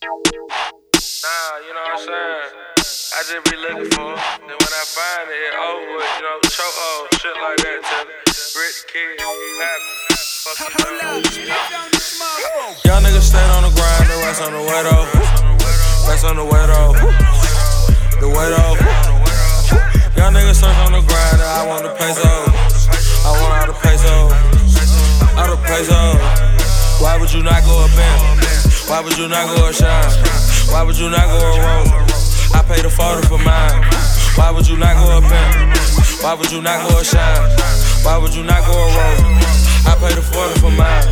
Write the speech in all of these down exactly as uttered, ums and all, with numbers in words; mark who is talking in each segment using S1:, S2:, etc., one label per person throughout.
S1: you know what I'm saying? I just be looking for it. Then when I find it, it over with, you know, choke oh, shit like that. Tell it. Rich kid, happy. Young niggas stayed on the grind, the rest on the way though. Rest on the way though. The way though. Young niggas search on the grind, I want the peso. I want all the peso. All the peso. Why would you not go a Benz? Why would you not go a shine? Why would you not go a road? I paid a forty for mine. Why would you not go a Benz? Why would you not go a shine? Why would you not go a road? I paid a forty for mine.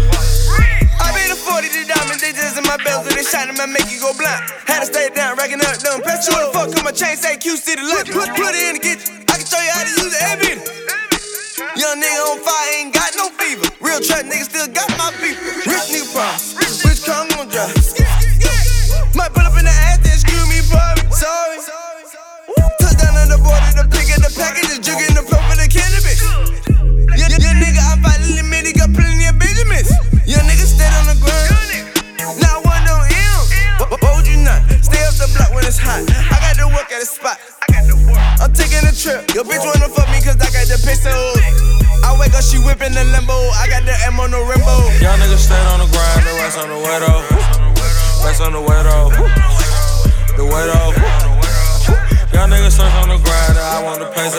S2: I paid a forty to diamonds, they just in my bells, and they shot them and make you go blind. Had to stay down, racking up them press. You wanna fuck on my chain, say Q City Lunch. Put, put it in the kitchen, I can show you how to use it every minute. Young nigga on fire, ain't got no fever. Real trap nigga still got my beef. Rich nigga promise, rich car gon' drive. Might pull up in the ass, then excuse me, probably. Sorry. Touchdown on the border, the pick of the package, the jug in the pump for the cannabis. Young, young nigga, I'm fighting limit, he got plenty of Benjamins. Young nigga stayed on the grind, now one on him. What would you not? Stay up the block when it's hot. I got to work at a spot. I'm taking a trip. Your bitch wanna fuck me cause I got the peso. I wake up, she whipping the limbo. I got the M on the rainbow.
S1: Young niggas stayed on the grind, the rest on the way though. Rest on the way though. The way though. Young niggas search on the grind, I want the peso.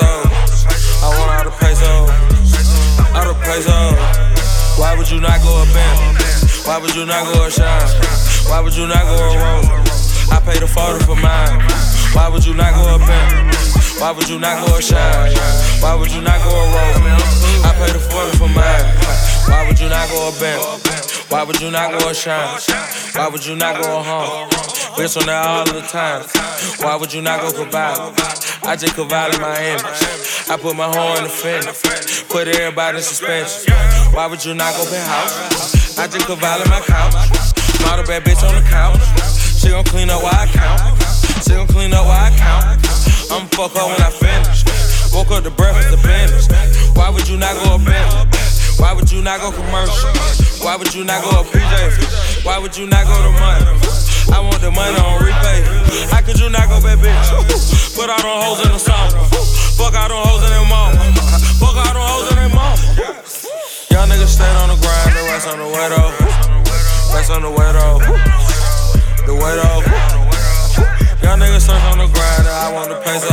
S1: I want all the peso. All the peso. Why would you not go a Benz? Why would you not go a shine? Why would you not go a road? I paid a forty for mine. Why would you not go a Benz? Why would you not go a shine? Why would you not go a road? I paid a forty for mine. Why would you not go a Benz? Why would you not go a shine? Why would you not go a home? Bitch on that all the time. Why would you not go Cavalli? I just Cavalli my image. I put my hoe in the fence. Put everybody in suspension. Why would you not go penthouse? I just Cavalli my couch. Model bad bitch on the couch. She gon' clean up while I count. She gon' clean up while I count. I'ma fuck her when I finish. Woke up to breakfast to finish. Why would you not go a Benz? Why would you not go commercial? Why would you not go a P J? Why would you not go to money? I want the money on repay. How could you not go bad bitch? Put all them hoes in the song. Fuck all them hoes in their mama. Fuck all them hoes in their mama. Young niggas stayed on the grind, the rest on the way though. Rest on the way though. The way though. Young niggas search on the grind, I want the peso.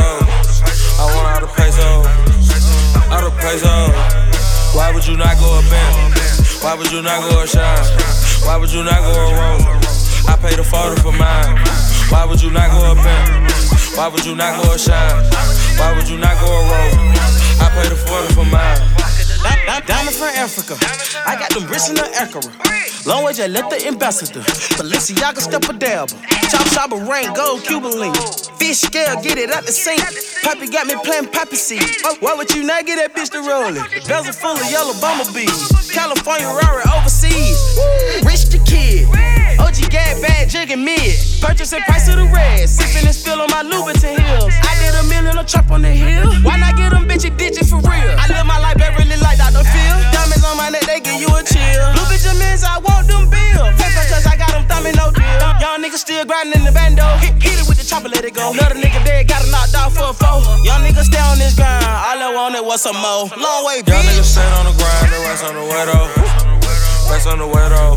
S1: I want all the peso. All the peso. Why would you not go a Benz? Why would you not go a shine? Why would you not go a road? I paid a forty for mine. Why would you not go a Benz? Why would you not go a shine? Why would you not go a road? I paid a forty for mine.
S2: Diamond from Africa, I got them wrists in the Acura. Long way, just let the ambassador. Balenciaga step a dabber. Chop shop a rain, gold Cuban link. Fish scale, get it out the sink. Poppy got me playing poppy seed. Why would you not get that bitch to rollin'? Bezel full of yellow bumblebees. California Rari overseas. Rich the kid. O G Gad bad jigging mid. Purchasing price of the red. Sipping and spill on my Louboutin heels. I did a million a trap on the hill. Why not get them bitches ditching for real? I live my life really like Doctor Phil. Diamonds on my neck, they give you a chill. Blue Benjamins, I want them bills. Paper cause I got them thumbing no deal. Young niggas still grinding in the bando. Hit, hit it with the chopper, let it go. Another nigga dead, got him knocked out for a foe. Young niggas stay on this grind. All I wanted was some more. Long way, bitch.
S1: Young niggas stay on the grind, the rest on the way though. Rest on the way though.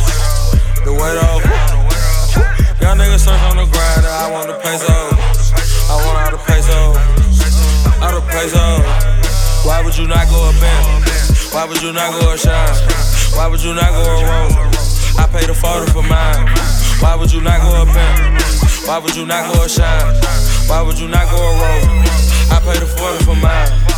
S1: The way though. Young niggas search on the grind, I want the peso. I want all the peso. All the peso. Why would you not go a Benz? Why would you not go a shine? Why would you not go a road? I paid a forty for mine. Why would you not go a Benz? Why would you not go a shine? Why would you not go a road? I paid a forty for mine.